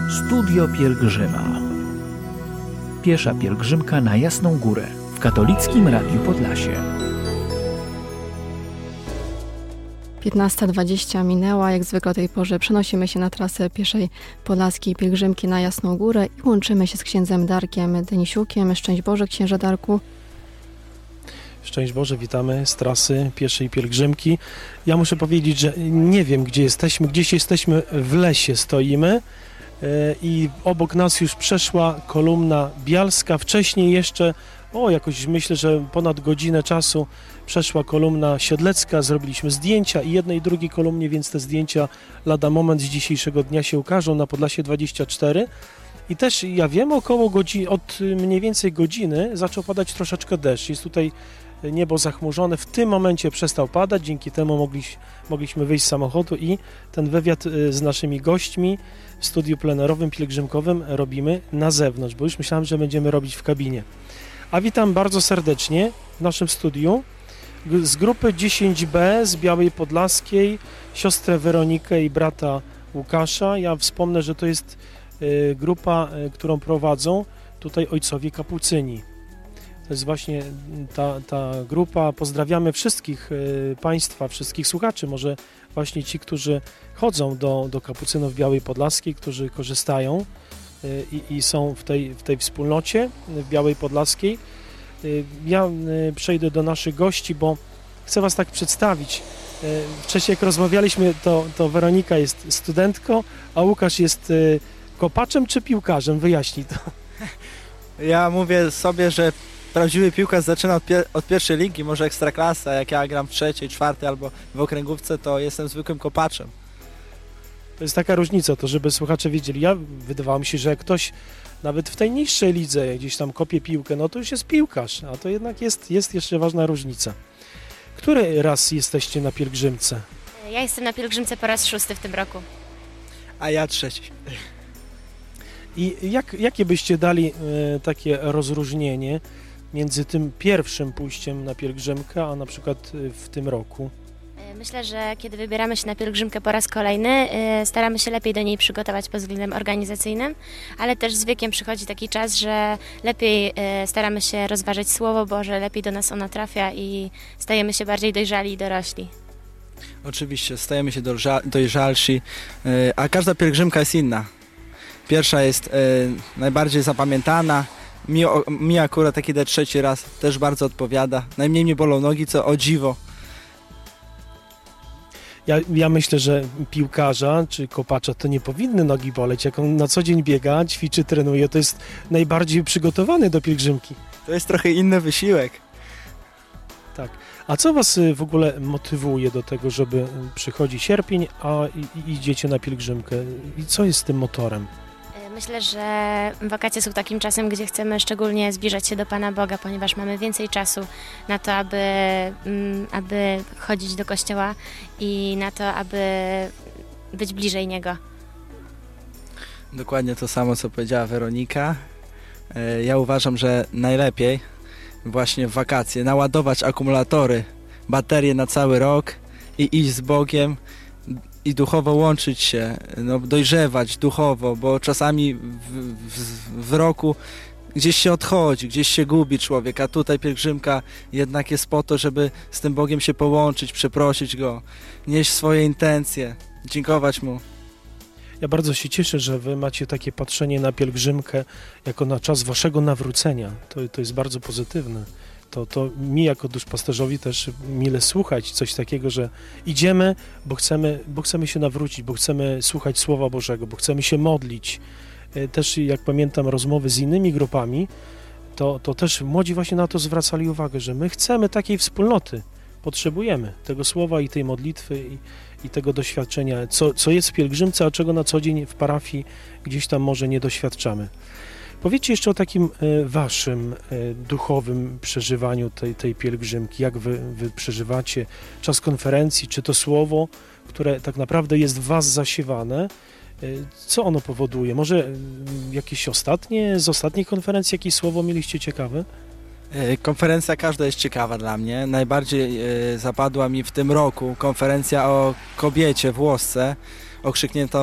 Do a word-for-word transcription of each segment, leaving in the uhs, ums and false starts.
Studio Pielgrzyma. Piesza pielgrzymka na Jasną Górę w Katolickim Radiu Podlasie. piętnasta dwadzieścia minęła, jak zwykle o tej porze przenosimy się na trasę pieszej podlaskiej pielgrzymki na Jasną Górę i łączymy się z księdzem Darkiem Denisiukiem. Szczęść Boże, księże Darku. Szczęść Boże, witamy z trasy pieszej pielgrzymki. Ja muszę powiedzieć, że nie wiem, gdzie jesteśmy. Gdzieś jesteśmy w lesie, stoimy i obok nas już przeszła kolumna bialska. Wcześniej jeszcze, o jakoś myślę, że ponad godzinę czasu przeszła kolumna siodlecka. Zrobiliśmy zdjęcia i jednej i drugiej kolumnie, więc te zdjęcia lada moment z dzisiejszego dnia się ukażą na Podlasie dwadzieścia cztery. I też ja wiem, około godziny, od mniej więcej godziny zaczął padać troszeczkę deszcz. Jest tutaj niebo zachmurzone. W tym momencie przestał padać, dzięki temu mogliś, mogliśmy wyjść z samochodu i ten wywiad z naszymi gośćmi w studiu plenerowym, pielgrzymkowym robimy na zewnątrz, bo już myślałem, że będziemy robić w kabinie. A witam bardzo serdecznie w naszym studiu z grupy dziesięć B z Białej Podlaskiej, siostrę Weronikę i brata Łukasza. Ja wspomnę, że to jest grupa, którą prowadzą tutaj ojcowie kapucyni. To jest właśnie ta, ta grupa. Pozdrawiamy wszystkich Państwa, wszystkich słuchaczy, może właśnie ci, którzy chodzą do, do kapucynów Białej Podlaskiej, którzy korzystają i, i są w tej, w tej wspólnocie w Białej Podlaskiej. Ja przejdę do naszych gości, bo chcę Was tak przedstawić. Wcześniej jak rozmawialiśmy, to, to Weronika jest studentką, a Łukasz jest kopaczem czy piłkarzem? Wyjaśnij to. Ja mówię sobie, że prawdziwy piłkarz zaczyna od, pier od pierwszej ligi, może ekstraklasa. Jak ja gram w trzeciej, czwartej albo w okręgówce, to jestem zwykłym kopaczem. To jest taka różnica, to żeby słuchacze wiedzieli. Ja wydawało mi się, że jak ktoś nawet w tej niższej lidze gdzieś tam kopie piłkę, no to już jest piłkarz, a to jednak jest, jest jeszcze ważna różnica. Który raz jesteście na pielgrzymce? Ja jestem na pielgrzymce po raz szósty w tym roku. A ja trzeci. I jak, jakie byście dali e, takie rozróżnienie między tym pierwszym pójściem na pielgrzymkę, a na przykład w tym roku? Myślę, że kiedy wybieramy się na pielgrzymkę po raz kolejny, staramy się lepiej do niej przygotować pod względem organizacyjnym, ale też z wiekiem przychodzi taki czas, że lepiej staramy się rozważać Słowo Boże, lepiej do nas ono trafia i stajemy się bardziej dojrzali i dorośli. Oczywiście, stajemy się dojrzalsi, a każda pielgrzymka jest inna. Pierwsza jest najbardziej zapamiętana. Mi, mi akurat taki idę trzeci raz, też bardzo odpowiada. Najmniej mnie bolą nogi, co o dziwo. Ja, ja myślę, że piłkarza czy kopacza to nie powinny nogi boleć. Jak on na co dzień biega, ćwiczy, trenuje, to jest najbardziej przygotowany do pielgrzymki. To jest trochę inny wysiłek. Tak. A co Was w ogóle motywuje do tego, żeby przychodzi sierpień, a i, i idziecie na pielgrzymkę? I co jest tym motorem? Myślę, że wakacje są takim czasem, gdzie chcemy szczególnie zbliżać się do Pana Boga, ponieważ mamy więcej czasu na to, aby, aby chodzić do kościoła i na to, aby być bliżej Niego. Dokładnie to samo, co powiedziała Weronika. Ja uważam, że najlepiej właśnie w wakacje naładować akumulatory, baterie na cały rok i iść z Bogiem, i duchowo łączyć się, no, dojrzewać duchowo, bo czasami w, w, w roku gdzieś się odchodzi, gdzieś się gubi człowiek, a tutaj pielgrzymka jednak jest po to, żeby z tym Bogiem się połączyć, przeprosić Go, nieść swoje intencje, dziękować Mu. Ja bardzo się cieszę, że Wy macie takie patrzenie na pielgrzymkę jako na czas Waszego nawrócenia. To, to jest bardzo pozytywne. To, to mi jako duszpasterzowi też mile słuchać coś takiego, że idziemy, bo chcemy, bo chcemy się nawrócić, bo chcemy słuchać Słowa Bożego, bo chcemy się modlić. Też jak pamiętam rozmowy z innymi grupami, to, to też młodzi właśnie na to zwracali uwagę, że my chcemy takiej wspólnoty, potrzebujemy tego słowa i tej modlitwy i, i tego doświadczenia, co, co jest w pielgrzymce, a czego na co dzień w parafii gdzieś tam może nie doświadczamy. Powiedzcie jeszcze o takim e, waszym e, duchowym przeżywaniu tej, tej pielgrzymki. Jak wy, wy przeżywacie czas konferencji, czy to słowo, które tak naprawdę jest w was zasiewane, e, co ono powoduje? Może e, jakieś ostatnie, z ostatniej konferencji jakieś słowo mieliście ciekawe? Konferencja każda jest ciekawa dla mnie. Najbardziej e, zapadła mi w tym roku konferencja o kobiecie w Łosce, okrzyknięto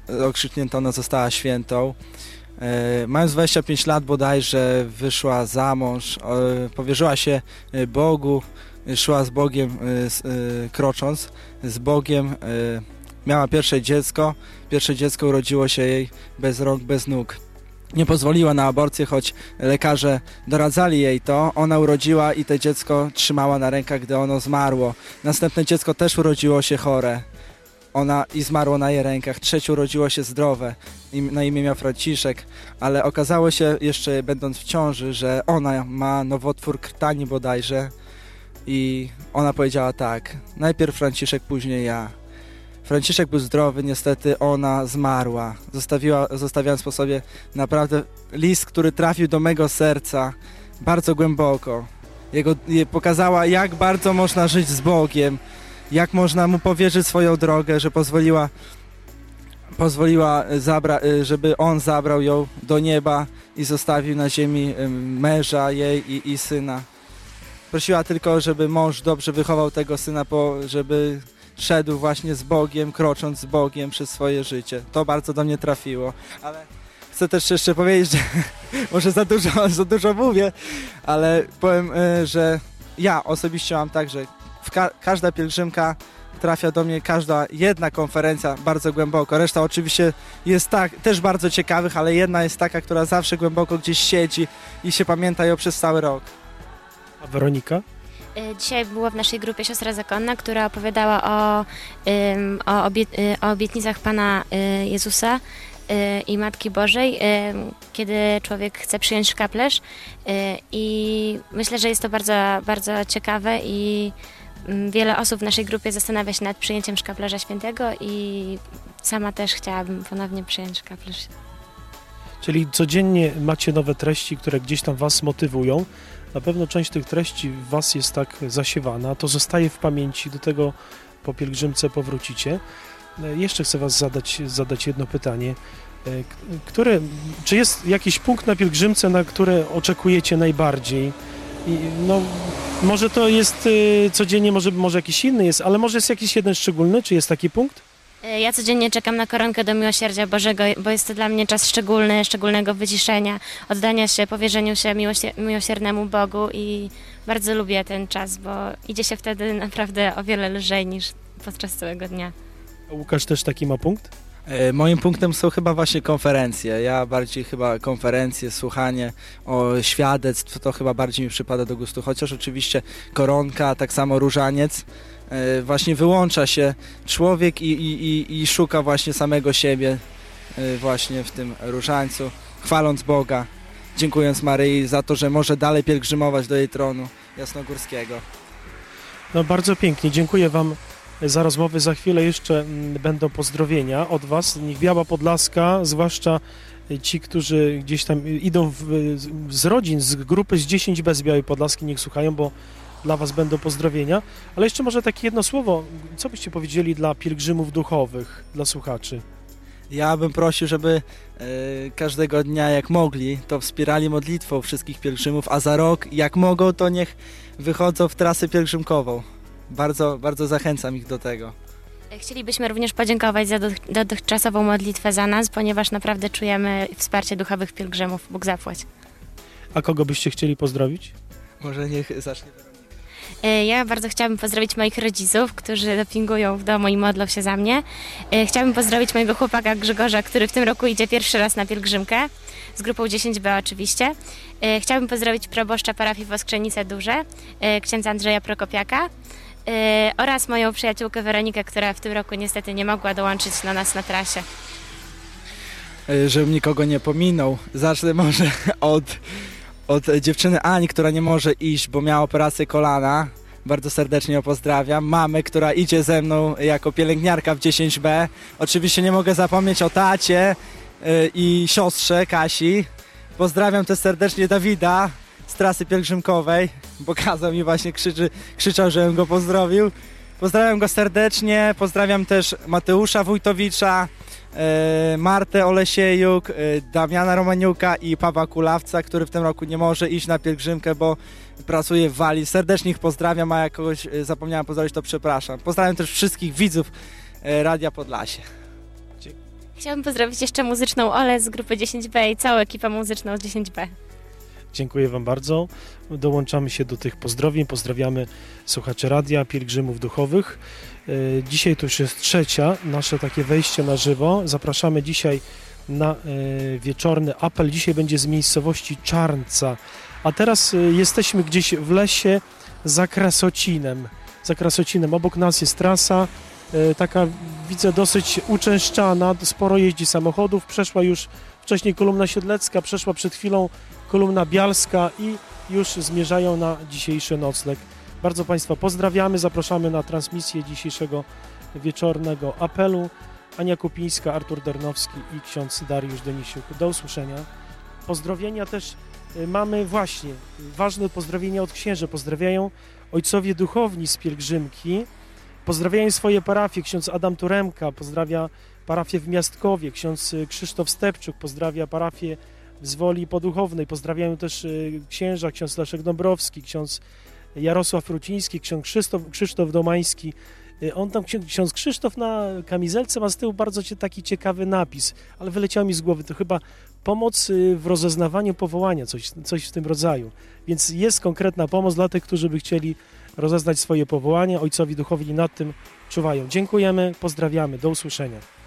okrzyknięta, ona została świętą. E, mając dwadzieścia pięć lat bodajże wyszła za mąż, e, powierzyła się Bogu, szła z Bogiem, e, z, e, krocząc z Bogiem, e, miała pierwsze dziecko, pierwsze dziecko urodziło się jej bez rąk, bez nóg. Nie pozwoliła na aborcję, choć lekarze doradzali jej to. Ona urodziła i to dziecko trzymała na rękach, gdy ono zmarło. Następne dziecko też urodziło się chore. Ona i zmarło na jej rękach. Trzecie urodziło się zdrowe. Na imię miał Franciszek, ale okazało się jeszcze będąc w ciąży, że ona ma nowotwór krtani bodajże i ona powiedziała tak, najpierw Franciszek, później ja. Franciszek był zdrowy, niestety ona zmarła, Zostawiła, zostawiając po sobie naprawdę list, który trafił do mego serca bardzo głęboko. Jego, pokazała, jak bardzo można żyć z Bogiem, jak można Mu powierzyć swoją drogę, że pozwoliła, pozwoliła zabra, żeby On zabrał ją do nieba i zostawił na ziemi męża jej i, i syna. Prosiła tylko, żeby mąż dobrze wychował tego syna, żeby szedł właśnie z Bogiem, krocząc z Bogiem przez swoje życie. To bardzo do mnie trafiło. Ale chcę też jeszcze powiedzieć, że może za dużo, za dużo mówię, ale powiem, że ja osobiście mam tak, że ka każda pielgrzymka trafia do mnie, każda jedna konferencja bardzo głęboko. Reszta oczywiście jest tak, też bardzo ciekawych, ale jedna jest taka, która zawsze głęboko gdzieś siedzi i się pamięta ją przez cały rok. A Weronika? Dzisiaj była w naszej grupie siostra zakonna, która opowiadała o, ym, o, obie, y, o obietnicach Pana y, Jezusa y, i Matki Bożej, y, kiedy człowiek chce przyjąć szkaplerz y, i myślę, że jest to bardzo, bardzo ciekawe i y, wiele osób w naszej grupie zastanawia się nad przyjęciem szkaplerza świętego i sama też chciałabym ponownie przyjąć szkaplerz. Czyli codziennie macie nowe treści, które gdzieś tam Was motywują. Na pewno część tych treści w Was jest tak zasiewana, to zostaje w pamięci, do tego po pielgrzymce powrócicie. Jeszcze chcę Was zadać, zadać jedno pytanie. Które, czy jest jakiś punkt na pielgrzymce, na które oczekujecie najbardziej? I no, może to jest y, codziennie, może, może jakiś inny jest, ale może jest jakiś jeden szczególny, czy jest taki punkt? Ja codziennie czekam na koronkę do Miłosierdzia Bożego, bo jest to dla mnie czas szczególny, szczególnego wyciszenia, oddania się, powierzeniu się miłosiernemu Bogu i bardzo lubię ten czas, bo idzie się wtedy naprawdę o wiele lżej niż podczas całego dnia. A Łukasz też taki ma punkt? E, moim punktem są chyba właśnie konferencje. Ja bardziej chyba konferencje, słuchanie o świadectw, to chyba bardziej mi przypada do gustu, chociaż oczywiście koronka, tak samo różaniec. Właśnie wyłącza się człowiek i, i, i, i szuka właśnie samego siebie właśnie w tym różańcu, chwaląc Boga, dziękując Maryi za to, że może dalej pielgrzymować do jej tronu jasnogórskiego. No bardzo pięknie, dziękuję Wam za rozmowę. Za chwilę jeszcze będą pozdrowienia od Was. Niech Biała Podlaska, zwłaszcza ci, którzy gdzieś tam idą w, z rodzin, z grupy z dziesięć B z Białej Podlaski, niech słuchają, bo dla Was będą pozdrowienia. Ale jeszcze może takie jedno słowo, co byście powiedzieli dla pielgrzymów duchowych, dla słuchaczy? Ja bym prosił, żeby e, każdego dnia jak mogli, to wspierali modlitwą wszystkich pielgrzymów, a za rok jak mogą, to niech wychodzą w trasę pielgrzymkową. Bardzo, bardzo zachęcam ich do tego. Chcielibyśmy również podziękować za dotychczasową modlitwę za nas, ponieważ naprawdę czujemy wsparcie duchowych pielgrzymów. Bóg zapłać. A kogo byście chcieli pozdrowić? Może niech zacznie Weronika. Ja bardzo chciałabym pozdrowić moich rodziców, którzy dopingują w domu i modlą się za mnie. Chciałabym pozdrowić mojego chłopaka Grzegorza, który w tym roku idzie pierwszy raz na pielgrzymkę, z grupą dziesięć B oczywiście. Chciałabym pozdrowić proboszcza parafii Woskrzenice Duże, księdza Andrzeja Prokopiaka oraz moją przyjaciółkę Weronikę, która w tym roku niestety nie mogła dołączyć do nas na trasie. Żebym nikogo nie pominął, zacznę może od... Od dziewczyny Ani, która nie może iść, bo miała operację kolana. Bardzo serdecznie ją pozdrawiam. Mamę, która idzie ze mną jako pielęgniarka w dziesięć B. Oczywiście nie mogę zapomnieć o tacie yy, i siostrze Kasi. Pozdrawiam też serdecznie Dawida z trasy pielgrzymkowej, bo kazał mi właśnie krzyczy, krzyczał, żebym go pozdrowił. Pozdrawiam go serdecznie. Pozdrawiam też Mateusza Wójtowicza, Martę Olesiejuk, Damiana Romaniuka i Pawła Kulawca, który w tym roku nie może iść na pielgrzymkę, bo pracuje w Walii. Serdecznie ich pozdrawiam, a jak kogoś zapomniałem pozdrowić, to przepraszam. Pozdrawiam też wszystkich widzów Radia Podlasie. Chciałabym pozdrowić jeszcze muzyczną Olę z grupy dziesięć B i całą ekipę muzyczną z dziesięć B. Dziękuję Wam bardzo. Dołączamy się do tych pozdrowień. Pozdrawiamy słuchaczy radia, pielgrzymów duchowych. Dzisiaj to już jest trzecia, nasze takie wejście na żywo. Zapraszamy dzisiaj na wieczorny apel. Dzisiaj będzie z miejscowości Czarnca. A teraz jesteśmy gdzieś w lesie za Krasocinem. Za Krasocinem. Obok nas jest trasa, taka widzę dosyć uczęszczana, sporo jeździ samochodów. Przeszła już wcześniej kolumna Siedlecka, przeszła przed chwilą kolumna Bialska i już zmierzają na dzisiejszy nocleg. Bardzo Państwa pozdrawiamy, zapraszamy na transmisję dzisiejszego wieczornego apelu. Ania Kupińska, Artur Dernowski i ksiądz Dariusz Denisiuk. Do usłyszenia. Pozdrowienia też mamy właśnie, ważne pozdrowienia od księży. Pozdrawiają ojcowie duchowni z pielgrzymki, pozdrawiają swoje parafie. Ksiądz Adam Turemka pozdrawia parafię w Miastkowie, ksiądz Krzysztof Stepczuk pozdrawia parafię w Zwoli Poduchownej. Pozdrawiają też księża, ksiądz Leszek Dąbrowski, ksiądz Jarosław Ruciński, ksiądz Krzysztof, Krzysztof Domański. On tam, ksiądz Krzysztof na kamizelce ma z tyłu bardzo taki ciekawy napis, ale wyleciał mi z głowy, to chyba pomoc w rozeznawaniu powołania, coś, coś w tym rodzaju. Więc jest konkretna pomoc dla tych, którzy by chcieli rozeznać swoje powołanie. Ojcowi duchowni nad tym czuwają. Dziękujemy, pozdrawiamy, do usłyszenia.